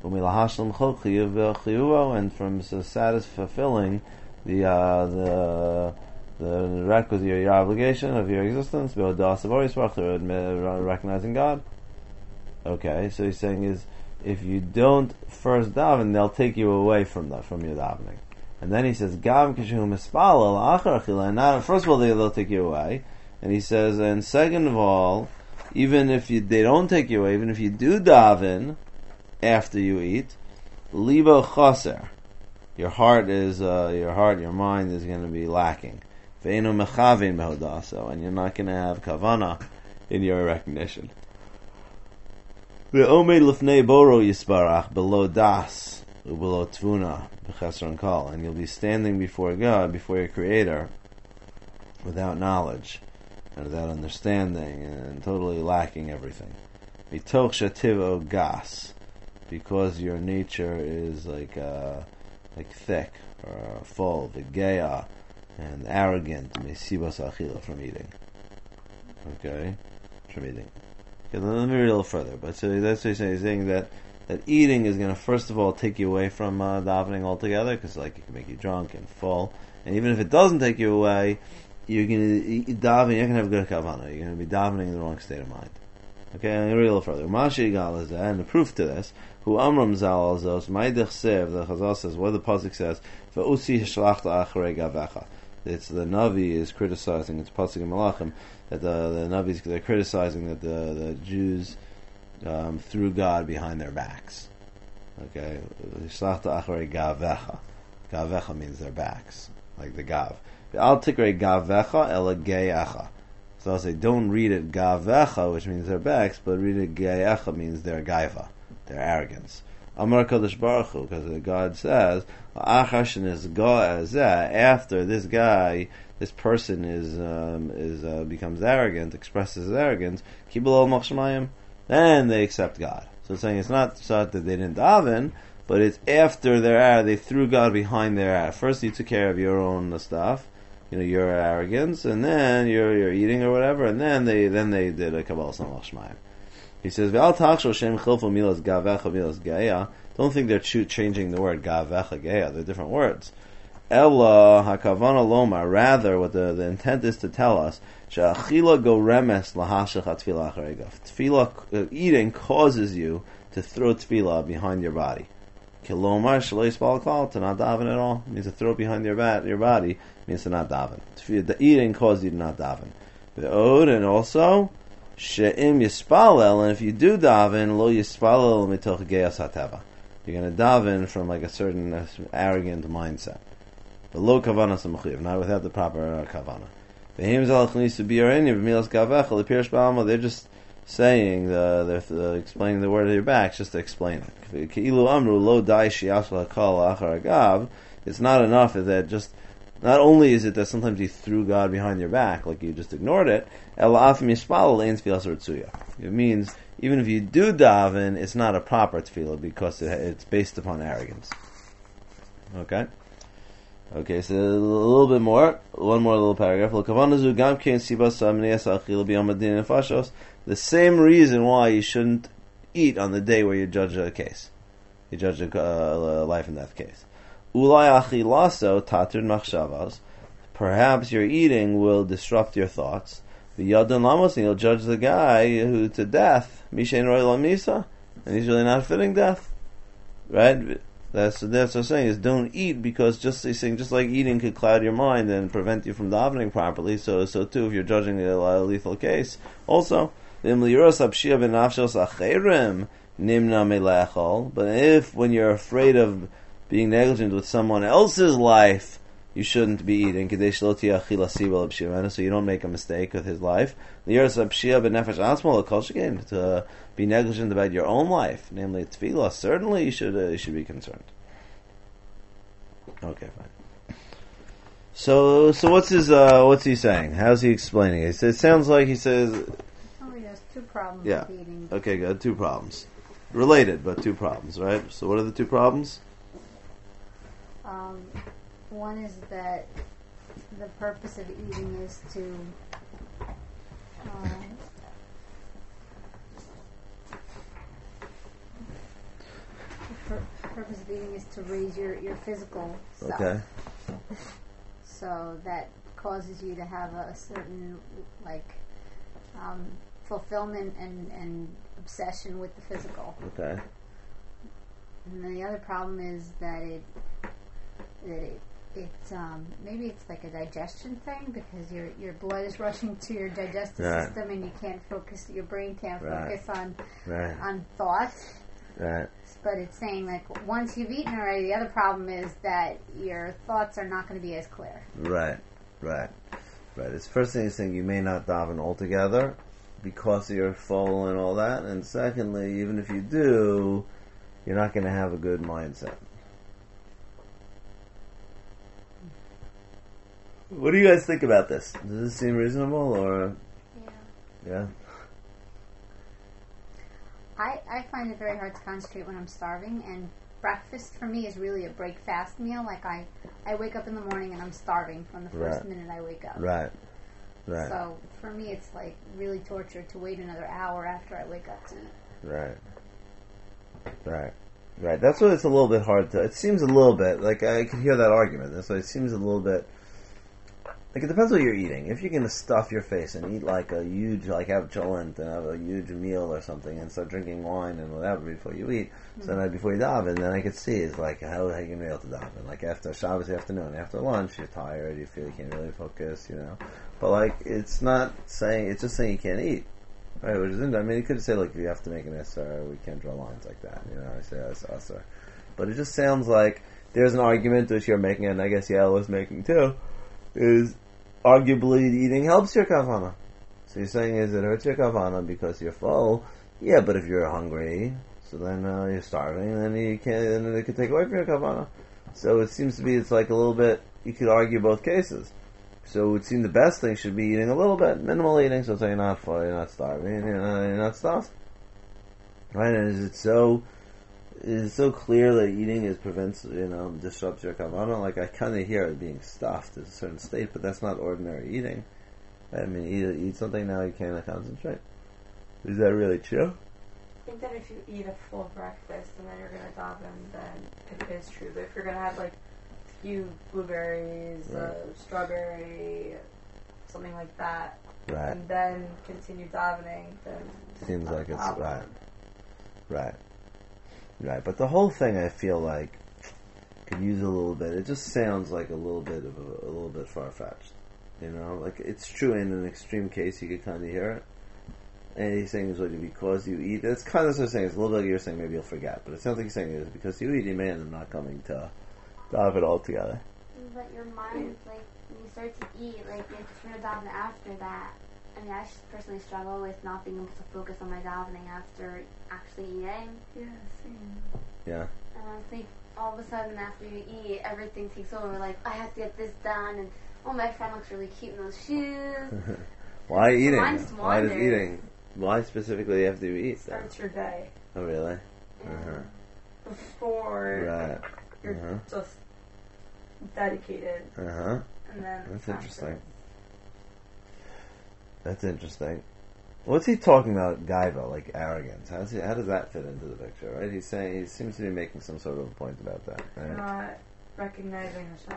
And from so satis fulfilling the uh, the the requisite your, your obligation of your existence, recognizing God. Okay, so he's saying is if you don't first daven, they'll take you away from the, from your davening. And then he says, Gam kishu mispalel achar achila. And now, first of all, they, they'll take you away. And he says, and second of all, even if you, they don't take you away, even if you do daven after you eat, libo chaser. Your heart is, uh, your heart, your mind is going to be lacking. Ve'enu mechavin behodaso. And you're not going to have kavana in your recognition. Ve'omed lifnei boro yisbarach below das. Below tvuna, b'chesron kol, and you'll be standing before God, before your Creator, without knowledge and without understanding, and totally lacking everything. Mitoch shativo gas, because your nature is like uh, like thick or full, v'geya, and arrogant, mesibas achila, from eating. Okay, from eating. Okay, let me read a little further. But so that's what he's saying. He's saying that. That eating is going to first of all take you away from uh, davening altogether, because like it can make you drunk and full, and even if it doesn't take you away, you're going to eat daven. You're going to have good kavanah. You're going to be davening in the wrong state of mind. Okay, I'm going to read a little further. Mashi Galazah, and the proof to this, who Amram Zal Alzos, Maidich Sev, the Chazal says, what the pasuk says, Ve'usi Hishlachta Acharei Gavecha. it's the Navi is criticizing, it's Pasuk in Malachim, that the, the Navis, they're criticizing that the, the Jews um, threw God behind their backs. Okay? Shlachta acharei gavecha. Gavecha means their backs, like the gav. Al tikrei gavecha ela geyecha. So I'll say, don't read it gavecha, which means their backs, but read it geyecha means their gaiva, their arrogance. Amar Kadosh Baruch Hu, because God says, "Achashin is after this guy, this person is um, is uh, becomes arrogant, expresses arrogance. Kibul machshmayim, then they accept God." So it's saying it's not so that they didn't daven, but it's after their they threw God behind their. First, you took care of your own stuff, you know, your arrogance, and then you're you're eating or whatever, and then they then they did a kabbalah machshmayim. He says, "V'al tachshol shem chilfu milas gavecha milas geya." Don't think they're ch- changing the word gavecha geya. They're different words. Ella hakavana loma. Rather, what the, the intent is to tell us, she'achila go remes lahashach atfilah acharegav. Tefillah, eating causes you to throw tefillah behind your body. Kilomar shalei spal klal, to not daven at all. It means to throw it behind your, bat, your body means to not daven. The eating causes you to not daven. Ve'od, and also she'im yispalel, and if you do daven, lo yispalel mitoch geyas hateva. You're going to daven from like a certain uh, arrogant mindset. But lo kavana samuchiv, not without the proper uh, kavana. V'him zalach nisu biyarini v'milas gavecha l'pirish ba'ama. They're just saying, the, they're uh, explaining the word of your back just to explain it. K'ilu amru lo dai shi'ashal hakal achar agav. It's not enough that just, not only is it that sometimes you threw God behind your back, like you just ignored it, el afim yispalel ein tfilas rutzuya. It means, even if you do daven, it's not a proper tefillah because it, it's based upon arrogance. Okay? Okay, so a little bit more. One more little paragraph. The same reason why you shouldn't eat on the day where you judge a case. You judge a uh, life and death case. Perhaps your eating will disrupt your thoughts. The Yadon Lamos, and you'll judge the guy who to death, Mishain Roy Lamisa, and he's really not fitting death. Right? That's that's what I'm saying, is don't eat, because just he's saying just like eating could cloud your mind and prevent you from davening properly, so so too if you're judging a lethal case. Also, but if when you're afraid of being negligent with someone else's life, you shouldn't be eating, so you don't make a mistake with his life. To be negligent about your own life, namely tefillah, certainly you should uh, you should be concerned. Okay, fine. So, so what's his uh, what's he saying? How's he explaining it? It sounds like he says. Oh, he has two problems Yeah. with eating. Okay, good. Two problems, related, but two problems, right? So, what are the two problems? Um, one is that the purpose of eating is to uh, the pur- purpose of eating is to raise your, your physical self. Okay. So that causes you to have a certain like um, fulfillment and, and obsession with the physical. Okay. And then the other problem is that it that it it's um, maybe it's like a digestion thing, because your your blood is rushing to your digestive Right. system and you can't focus, your brain can't Right. focus on Right. on thought. Right. But it's saying like once you've eaten already, the other problem is that your thoughts are not going to be as clear. Right. Right. Right. It's first thing is saying you may not daven altogether because you're full and all that, and secondly, even if you do, you're not going to have a good mindset. What do you guys think about this? Does this seem reasonable, or Yeah. yeah? I, I find it very hard to concentrate when I'm starving, and breakfast for me is really a break fast meal. Like I, I wake up in the morning and I'm starving from the first Right. minute I wake up. Right. Right. So for me it's like really torture to wait another hour after I wake up to eat. Right. Right. Right. That's why it's a little bit hard to. It seems a little bit like I can hear that argument. That's why it seems a little bit like it depends what you're eating. If you're gonna stuff your face and eat like a huge, like have cholent and have a huge meal or something and start drinking wine and whatever before you eat, mm-hmm. so then before you daven, then I could see it's like how are you gonna be able to daven? Like after Shabbos afternoon, after lunch, you're tired, you feel you can't really focus, you know. But like it's not saying it's just saying you can't eat. Right, which is I mean, you could say like if you have to make an Isser, we can't draw lines like that. You know, I say that's Isser, but it just sounds like there's an argument which you're making, and I guess Yael was making too, is arguably eating helps your kavana. So you're saying is it hurts your kavana because you're full? Yeah, but if you're hungry, so then uh, you're starving, then you can't, then it could take away from your kavana. So it seems to be it's like a little bit. You could argue both cases. So it would seem the best thing should be eating a little bit, minimal eating, so you're not full, you're not starving, you're not, you're not stuffed. Right? And is it so, is it so clear that eating is prevents, you know, disrupts your kavanah? Like, I kind of hear it being stuffed at a certain state, but that's not ordinary eating. Right? I mean, eat, eat something now, you can't concentrate. Is that really true? I think that if you eat a full breakfast and then you're going to daven, then it is true. But if you're going to have, like, few blueberries, right. uh, strawberry, something like that, right. and then continue davening, then seems like it's right, right, right. But the whole thing, I feel like, could use a little bit. It just sounds like a little bit of a, a little bit far fetched, you know. Like it's true in an extreme case, you could kind of hear it. And he's saying is what because you eat. It's kind of sort of saying it's a little bit like you're saying maybe you'll forget, but it sounds like you're saying it is because you eat, you may end up not coming to. Dive it all together. But your mind, like, when you start to eat, like, if you're davening after that, I mean, I personally struggle with not being able to focus on my davening after actually eating. Yeah, same. Yeah. And I think all of a sudden after you eat, everything takes over. Like, I have to get this done, and oh, my friend looks really cute in those shoes. Why so eating? Why does eating? Why specifically after you eat? Starts your day. Oh, really? Yeah. Uh-huh. Before right. you're uh-huh. just dedicated. Uh huh. And then that's after. interesting. That's interesting. What's he talking about, gaiva, like arrogance? How does he, how does that fit into the picture? Right? He's saying he seems to be making some sort of a point about that. Right? Not recognizing Hashem,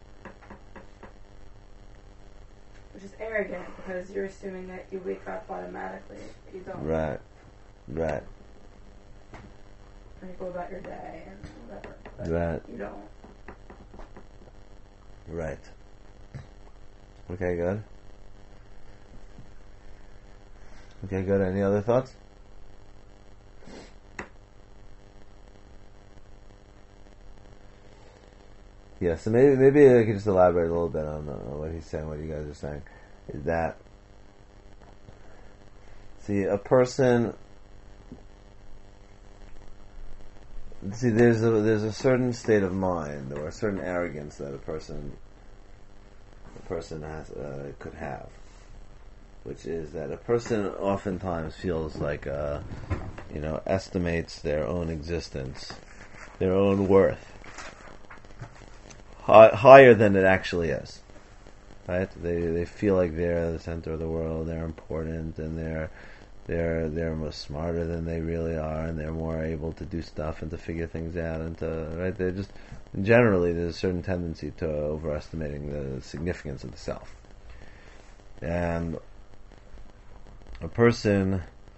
which is arrogant because you're assuming that you wake up automatically. But you don't. Right. Right. And you go about your day and whatever. But right. You don't. Right. Okay, good. Okay, good. Any other thoughts? Yeah, so maybe maybe I could just elaborate a little bit on uh, what he's saying, what you guys are saying. Is that, see, a person, see, there's a, there's a certain state of mind or a certain arrogance that a person a person has uh, could have, which is that a person oftentimes feels like, uh, you know, estimates their own existence, their own worth, high, higher than it actually is. Right? They they feel like they're the center of the world, they're important, and they're they're they're more smarter than they really are, and they're more able to do stuff and to figure things out, and to right. They're just generally there's a certain tendency to overestimating the significance of the self, and a person,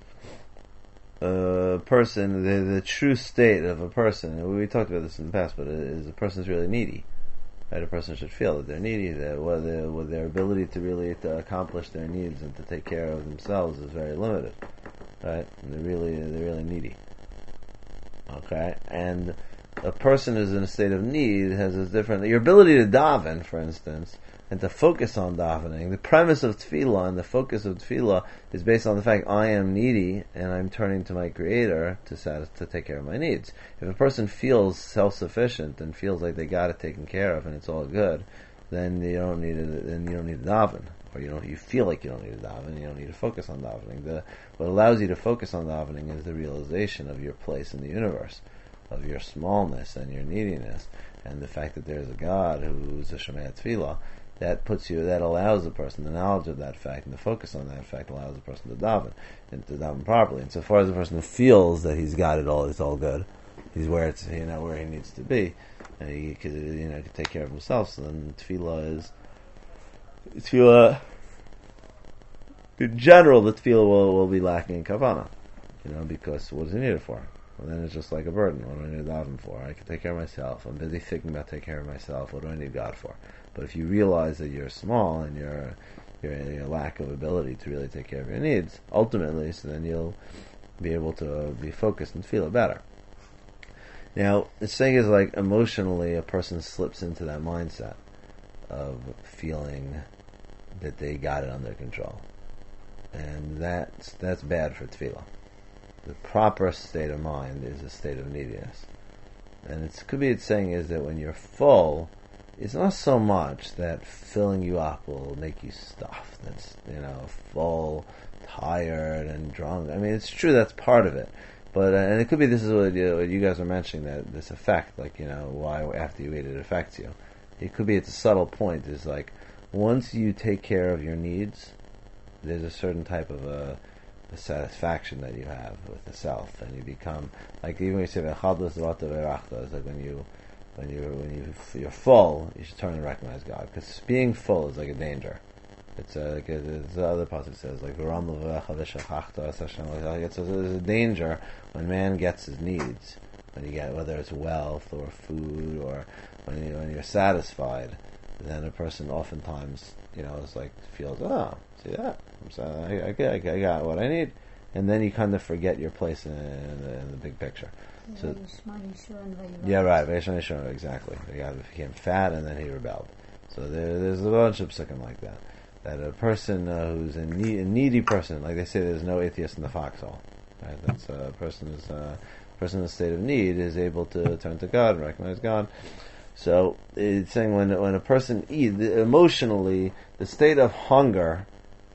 a person, the the true state of a person. And we talked about this in the past, but is a person's really needy. Right, a person should feel that they're needy, that whether with their ability to really to accomplish their needs and to take care of themselves is very limited. Right, and they're really they're really needy. Okay, and a person who's in a state of need has a different. Your ability to daven, for instance, and to focus on davening. The premise of tefillah and the focus of tefillah is based on the fact I am needy and I'm turning to my Creator to satis- to take care of my needs. If a person feels self-sufficient and feels like they got it taken care of and it's all good, then you don't need to, then you don't need to daven, or you don't. You feel like you don't need to daven. You don't need to focus on davening. The what allows you to focus on davening is the realization of your place in the universe, of your smallness and your neediness, and the fact that there's a God who's a Shomei Tefillah. That puts you, that allows the person, the knowledge of that fact and the focus on that fact allows the person to daven, and to daven properly. And so far as the person feels that he's got it all, it's all good, he's where it's, you know, where he needs to be, and he could, you know, could take care of himself, so then tefillah is, tefillah, in general, the tefillah will, will be lacking in kavanah. You know, because what does he need it for? Well, then it's just like a burden. What do I need to daven for? I can take care of myself. I'm busy thinking about taking care of myself. What do I need God for? But if you realize that you're small and you're, you're your lack of ability to really take care of your needs, ultimately, so then you'll be able to be focused and feel it better. Now, this thing is like emotionally, a person slips into that mindset of feeling that they got it under control, and that's that's bad for tefillah. The proper state of mind is a state of neediness, and it could be it's saying is that when you're full, it's not so much that filling you up will make you stuffed. That's, you know, full, tired, and drunk. I mean, it's true that's part of it. But uh, and it could be this is what you, what you guys are mentioning, that this effect, like, you know, why after you eat it affects you. It could be it's a subtle point. Is like once you take care of your needs, there's a certain type of a, a satisfaction that you have with the self, and you become like, even when you say v'chadus v'ata v'rachta, it's like when you when you when you you're full, you should turn and recognize God, because being full is like a danger. It's a, like a, it's the other passage says like it's a, it's a danger when man gets his needs, when you get, whether it's wealth or food, or when you when you're satisfied, then a person oftentimes, you know, is like feels, oh, see that I'm sorry, I, I, I got what I need, and then you kind of forget your place in, in, the, in the big picture. So, yeah, right, exactly. He got, became fat and then he rebelled. So there, there's a bunch of psukim like that. That a person uh, who's a, need, a needy person, like they say, there's no atheist in the foxhole. Right? That's uh, a person is uh, a person in a state of need is able to turn to God and recognize God. So it's saying when when a person eats emotionally, the state of hunger,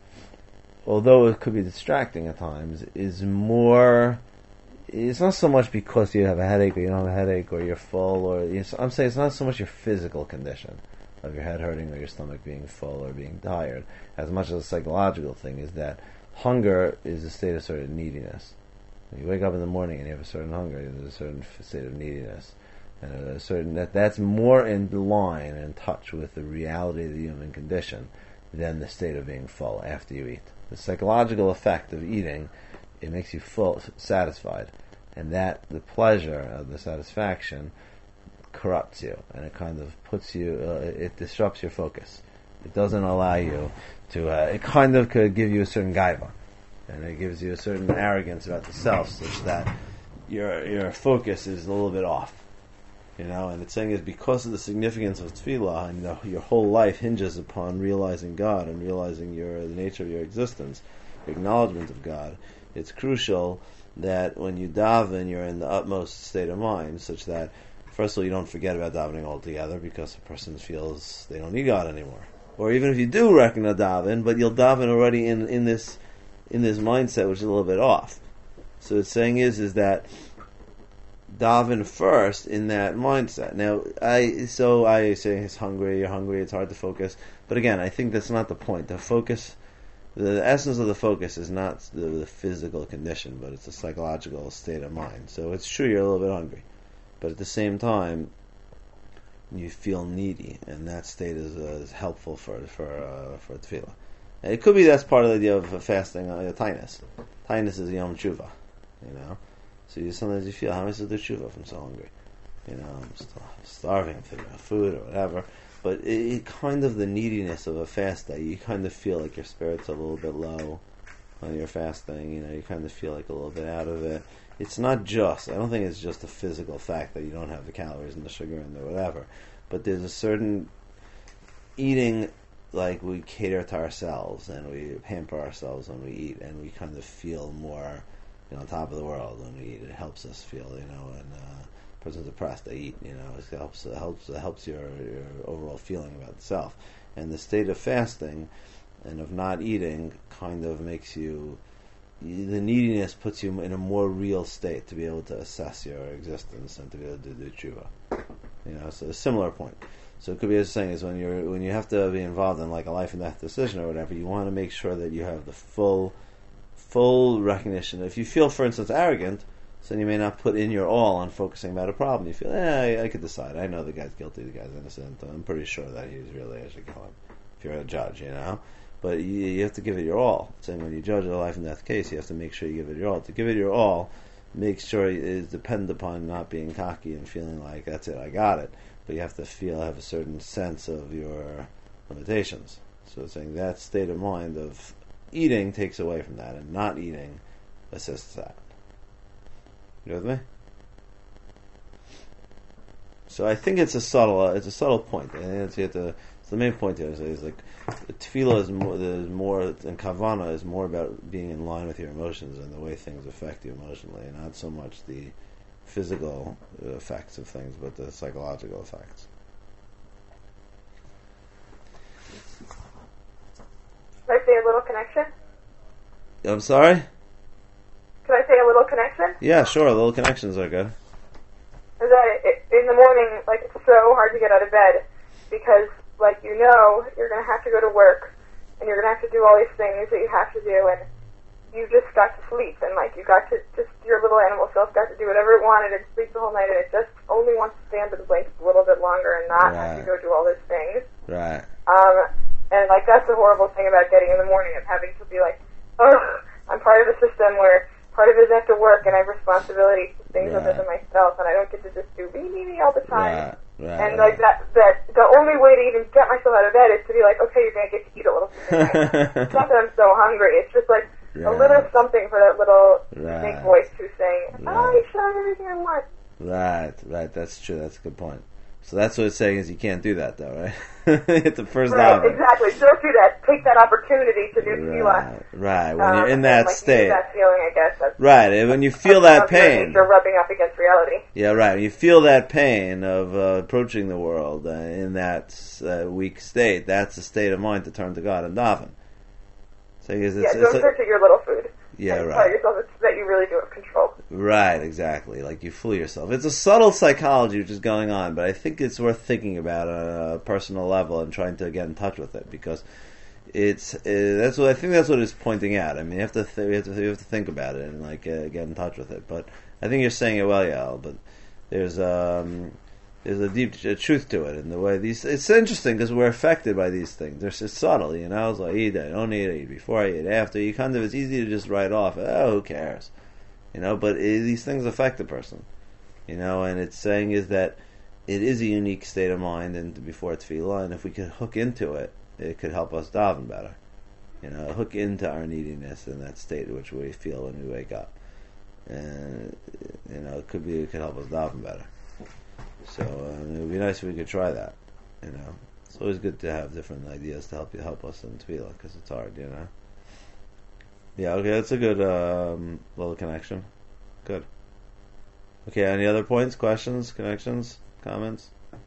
although it could be distracting at times, is more. It's not so much because you have a headache or you don't have a headache or you're full, or you know, I'm saying it's not so much your physical condition of your head hurting or your stomach being full or being tired, as much as a psychological thing, is that hunger is a state of certain neediness. When you wake up in the morning and you have a certain hunger, there's a certain state of neediness, and a certain that that's more in line and in touch with the reality of the human condition than the state of being full after you eat. The psychological effect of eating, it makes you full, satisfied, and that the pleasure of the satisfaction corrupts you, and it kind of puts you, uh, it disrupts your focus. It doesn't allow you to, uh, it kind of could give you a certain gaiva, and it gives you a certain arrogance about the self, such that your your focus is a little bit off. You know, and it's saying is because of the significance of tefillah, and the, your whole life hinges upon realizing God and realizing your the nature of your existence, your acknowledgement of God. It's crucial that when you daven, you're in the utmost state of mind, such that first of all, you don't forget about davening altogether, because a person feels they don't need God anymore. Or even if you do reckon a daven, but you'll daven already in, in this in this mindset, which is a little bit off. So the saying is is that daven first in that mindset. Now, I so I say it's hungry, you're hungry, it's hard to focus. But again, I think that's not the point. The focus, the essence of the focus is not the, the physical condition, but it's a psychological state of mind. So it's true you're a little bit hungry, but at the same time, you feel needy, and that state is, uh, is helpful for for uh, for tefillah. And it could be that's part of the idea of fasting. Uh, tainus, tainus is yom tshuva, you know. So you sometimes you feel, how am I supposed to do tshuva if I'm so hungry? You know, I'm st- starving, I'm thinking about food or whatever. But it, it kind of the neediness of a fast day, you kind of feel like your spirit's a little bit low when you're fasting. You know, you kind of feel like a little bit out of it. It's not just, I don't think it's just a physical fact that you don't have the calories and the sugar and the whatever, but there's a certain eating, like we cater to ourselves and we pamper ourselves when we eat, and we kind of feel more, you know, on top of the world when we eat. It helps us feel, you know, and uh, a person's depressed, they eat, you know, it helps, it helps, it helps your, your overall feeling about the self. And the state of fasting and of not eating kind of makes you, the neediness puts you in a more real state to be able to assess your existence and to be able to do tshuva. You know, so a similar point. So it could be as saying is when you're when you have to be involved in like a life and death decision or whatever, you want to make sure that you have the full, full recognition. If you feel, for instance, arrogant, so then you may not put in your all on focusing about a problem. You feel, eh, I, I could decide. I know the guy's guilty, the guy's innocent. I'm pretty sure that he's really, I should kill him. if you're a judge, you know. But you, you have to give it your all. Saying when you judge a life and death case, you have to make sure you give it your all. To give it your all, make sure it is dependent upon not being cocky and feeling like that's it, I got it. But you have to feel, have a certain sense of your limitations. So it's saying that state of mind of eating takes away from that, and not eating assists that. You with me? So I think it's a subtle, uh, it's a subtle point. And it's, you have to, it's the main point here is, is like tefillah is more, is more, and kavana is more about being in line with your emotions and the way things affect you emotionally, and not so much the physical effects of things, but the psychological effects. Can I say a little connection? I'm sorry? Can I say a little connection? Yeah, sure. Little connections are good. Is that it, it, in the morning, like, it's so hard to get out of bed because, like, you know you're going to have to go to work and you're going to have to do all these things that you have to do, and you just got to sleep, and, like, you got to, just your little animal self got to do whatever it wanted and sleep the whole night, and it just only wants to stay under the blankets a little bit longer and not Right. have to go do all these things. Right. Um, and, like, that's the horrible thing about getting in the morning and having to be like, oh, I'm part of a system where part of it is I have to work and I have responsibility to things Right. other than myself, and I don't get to just do me, me, me all the time. Right. Right. And, right. like, that, that, the only way to even get myself out of bed is to be like, okay, you're going to get to eat a little something. It's not that I'm so hungry. It's just, like, Right. a little something for that little Right. big voice who's saying, Right. oh, you should have everything I want. Right, right, that's true, that's a good point. So that's what it's saying is you can't do that though, right? It's the first Right, hour. exactly. Don't do that. Take that opportunity to do tefillah. Right, right, when Um, you're in and, that like, state. use that feeling, I guess. That's, Right, and when you feel that's that pain. You're rubbing up against reality. Yeah, right, when you feel that pain of uh, approaching the world uh, in that uh, weak state, that's the state of mind to turn to God and daven. So it's, Yeah, it's, don't it's search at your little food. Yeah, and right. tell yourself it's, that you really do have control. Right, exactly. Like you fool yourself. It's a subtle psychology which is going on, but I think it's worth thinking about on a personal level and trying to get in touch with it, because it's uh, that's what I think that's what it's pointing at. I mean, you have to th- you have to you have to think about it and like uh, get in touch with it. But I think you're saying it well, Yael. But there's um there's a deep uh, truth to it in the way these. It's interesting because we're affected by these things. They're just subtle, you know. It's like eat, I don't eat, I eat before, I eat after. You kind of it's easy to just write off. Oh, who cares? You know, but it, these things affect the person, you know, and it's saying is that it is a unique state of mind and before tefillah, and if we could hook into it, it could help us daven better, you know, hook into our neediness in that state in which we feel when we wake up, and, you know, it could be, it could help us daven better. So, um, it would be nice if we could try that, you know. It's always good to have different ideas to help you, help us in tefillah, because it's hard, you know. Yeah, okay, that's a good um, little connection. Good. Okay, any other points, questions, connections, comments?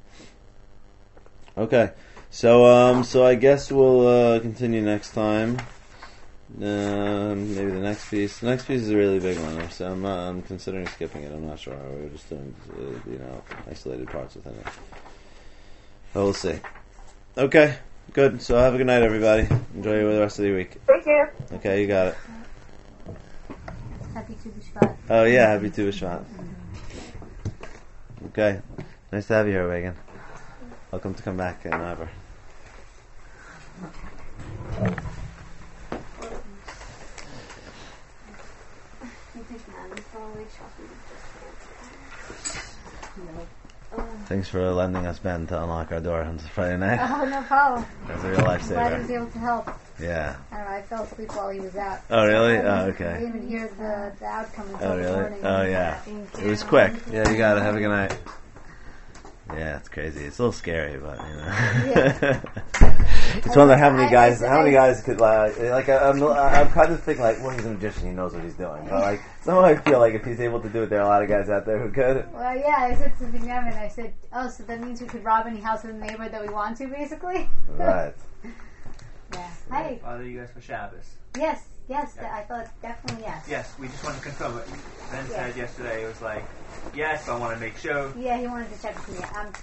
Okay, so um, so I guess we'll uh, continue next time. Um, maybe the next piece. The next piece is a really big one, so I'm, uh, I'm considering skipping it. I'm not sure. We're just doing, uh, you know, isolated parts within it. But we'll see. Okay, good. So have a good night, everybody. Enjoy the rest of the week. Thank you. Okay, you got it. Happy Tu B'Shvat. Oh yeah, happy Tu B'Shvat. Okay, nice to have you here, Reagan. Welcome to come back and ever. Thanks for lending us Ben to unlock our door on Friday night. Oh, no problem. That's a real Glad I was lifesaver. able to help. Yeah. I don't know, I fell asleep while he was out. Oh really? I Oh didn't- I okay. didn't even hear the, the outcome until Oh the really? morning. Oh yeah. It was quick. Yeah, you got it. Have a good night. Yeah, it's crazy. It's a little scary, but you know. Yeah. Just wonder how many I- I- guys, I- how many guys could uh, like. I'm, I'm kind of thinking like, well, he's a magician. He knows what he's doing. But like, somehow I feel like if he's able to do it, there are a lot of guys out there who could. Well, yeah, I said to Benjamin, I said, oh, so that means we could rob any house in the neighborhood that we want to, basically? Right. Yeah. Hey, Bother you guys for Shabbos? yes, yes, I thought definitely yes. Yes, we just wanted to confirm it. Ben Yeah. said yesterday, it was like, yes, I want to make sure. Yeah, he wanted to check with me. I'm